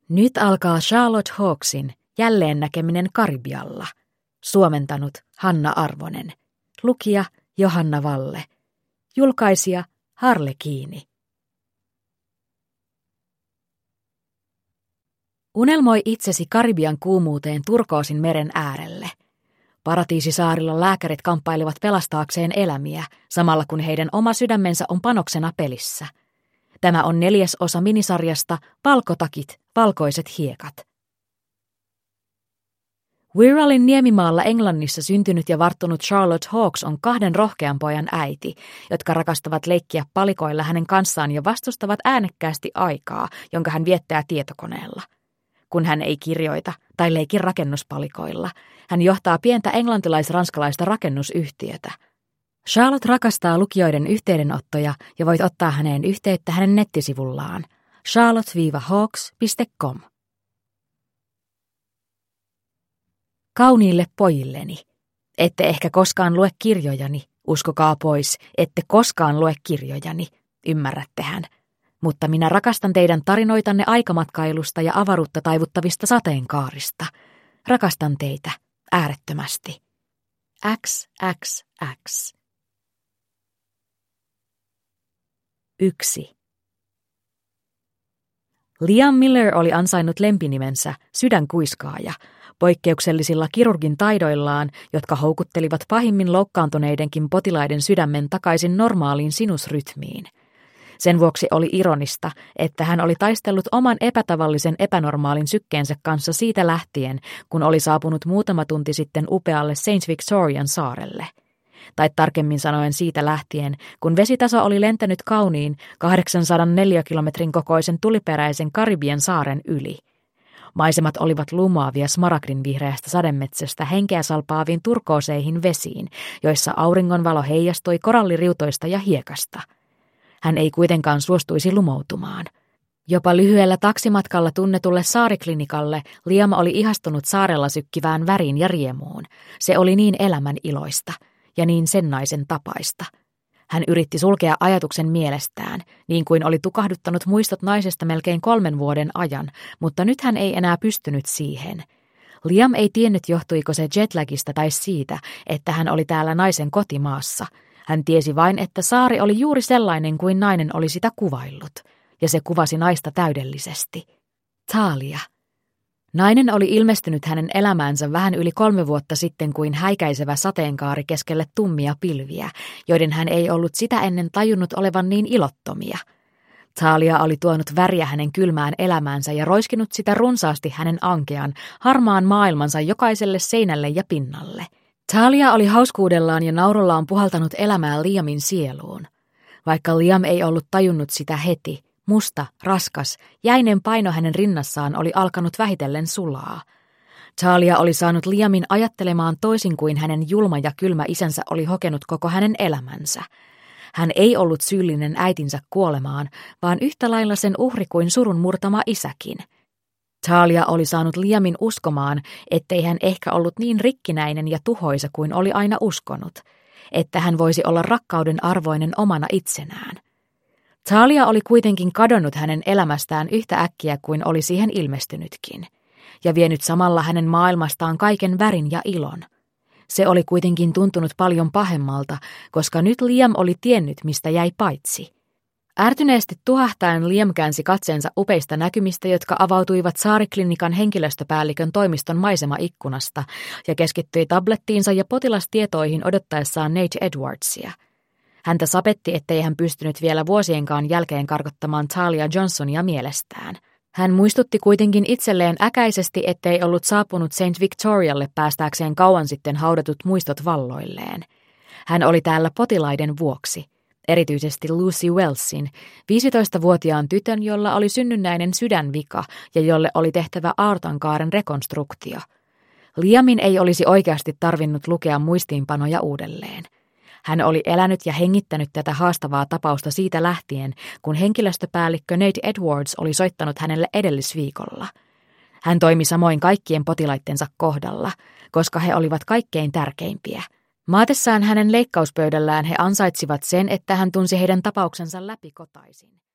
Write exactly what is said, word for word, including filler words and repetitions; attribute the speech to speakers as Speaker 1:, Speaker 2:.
Speaker 1: Nyt alkaa Charlotte Hawkesin jälleen näkeminen Karibialla. Suomentanut Hanna Arvonen. Lukija Johanna Valle. Julkaisija Harlekiini. Unelmoi itsesi Karibian kuumuuteen Turkoosin meren äärelle. Paratiisisaarilla lääkärit kamppailevat pelastaakseen elämiä, samalla kun heidän oma sydämensä on panoksena pelissä. Tämä on neljäs osa minisarjasta Valkotakit, valkoiset hiekat. Wirralin niemimaalla Englannissa syntynyt ja varttunut Charlotte Hawkes on kahden rohkean pojan äiti, jotka rakastavat leikkiä palikoilla hänen kanssaan ja vastustavat äänekkäästi aikaa, jonka hän viettää tietokoneella. Kun hän ei kirjoita tai leiki rakennuspalikoilla, hän johtaa pientä englantilais-ranskalaista rakennusyhtiötä. Charlotte rakastaa lukijoiden yhteydenottoja ja voit ottaa häneen yhteyttä hänen nettisivullaan charlotte hawkes piste com. Kauniille pojilleni. Ette ehkä koskaan lue kirjojani, uskokaa pois, ette koskaan lue kirjojani, ymmärrättehän. Mutta minä rakastan teidän tarinoitanne aikamatkailusta ja avaruutta taivuttavista sateenkaarista. Rakastan teitä äärettömästi. X X X. Yksi. Liam Miller oli ansainnut lempinimensä Sydänkuiskaaja poikkeuksellisilla kirurgin taidoillaan, jotka houkuttelivat pahimmin loukkaantuneidenkin potilaiden sydämen takaisin normaaliin sinusrytmiin. Sen vuoksi oli ironista, että hän oli taistellut oman epätavallisen epänormaalin sykkeensä kanssa siitä lähtien, kun oli saapunut muutama tunti sitten upealle Saint Victorian saarelle. Tai tarkemmin sanoen siitä lähtien, kun vesitaso oli lentänyt kauniin kahdeksansadan kilometrin kokoisen tuliperäisen Karibian saaren yli. Maisemat olivat lumoavia smaragdin vihreästä sademetsästä henkeä salpaaviin turkooseihin vesiin, joissa auringonvalo heijastui koralliriutoista ja hiekasta. Hän ei kuitenkaan suostuisi lumoutumaan. Jopa lyhyellä taksimatkalla tunnetulle saariklinikalle Liam oli ihastunut saarella sykkivään väriin ja riemuun. Se oli niin elämän iloista ja niin sen naisen tapaista. Hän yritti sulkea ajatuksen mielestään, niin kuin oli tukahduttanut muistot naisesta melkein kolmen vuoden ajan, mutta nyt hän ei enää pystynyt siihen. Liam ei tiennyt, johtuiko se jetlagista tai siitä, että hän oli täällä naisen kotimaassa. Hän tiesi vain, että saari oli juuri sellainen kuin nainen oli sitä kuvaillut, ja se kuvasi naista täydellisesti. Thalia. Nainen oli ilmestynyt hänen elämäänsä vähän yli kolme vuotta sitten kuin häikäisevä sateenkaari keskelle tummia pilviä, joiden hän ei ollut sitä ennen tajunnut olevan niin ilottomia. Thalia oli tuonut väriä hänen kylmään elämäänsä ja roiskinut sitä runsaasti hänen ankean, harmaan maailmansa jokaiselle seinälle ja pinnalle. Thalia oli hauskuudellaan ja naurullaan puhaltanut elämää Liamin sieluun. Vaikka Liam ei ollut tajunnut sitä heti, musta, raskas, jäinen paino hänen rinnassaan oli alkanut vähitellen sulaa. Thalia oli saanut Liamin ajattelemaan toisin kuin hänen julma ja kylmä isänsä oli hokenut koko hänen elämänsä. Hän ei ollut syyllinen äitinsä kuolemaan, vaan yhtä lailla sen uhri kuin surun murtama isäkin. Thalia oli saanut Liamin uskomaan, ettei hän ehkä ollut niin rikkinäinen ja tuhoisa kuin oli aina uskonut, että hän voisi olla rakkauden arvoinen omana itsenään. Thalia oli kuitenkin kadonnut hänen elämästään yhtä äkkiä kuin oli siihen ilmestynytkin, ja vienyt samalla hänen maailmastaan kaiken värin ja ilon. Se oli kuitenkin tuntunut paljon pahemmalta, koska nyt Liam oli tiennyt, mistä jäi paitsi. Ärtyneesti tuhahtaen Liam käänsi katseensa upeista näkymistä, jotka avautuivat saariklinikan henkilöstöpäällikön toimiston maisemaikkunasta, ja keskittyi tablettiinsa ja potilastietoihin odottaessaan Nate Edwardsia. Häntä sapetti, ettei hän pystynyt vielä vuosienkaan jälkeen karkottamaan Thalia Johnsonia mielestään. Hän muistutti kuitenkin itselleen äkäisesti, ettei ollut saapunut Saint Victorialle päästääkseen kauan sitten haudatut muistot valloilleen. Hän oli täällä potilaiden vuoksi, erityisesti Lucy Wellsin, viisitoistavuotiaan tytön, jolla oli synnynnäinen sydänvika ja jolle oli tehtävä aortankaaren rekonstruktio. Liamin ei olisi oikeasti tarvinnut lukea muistiinpanoja uudelleen. Hän oli elänyt ja hengittänyt tätä haastavaa tapausta siitä lähtien, kun henkilöstöpäällikkö Nate Edwards oli soittanut hänelle edellisviikolla. Hän toimi samoin kaikkien potilaittensa kohdalla, koska he olivat kaikkein tärkeimpiä. Maatessaan hänen leikkauspöydällään he ansaitsivat sen, että hän tunsi heidän tapauksensa läpikotaisin.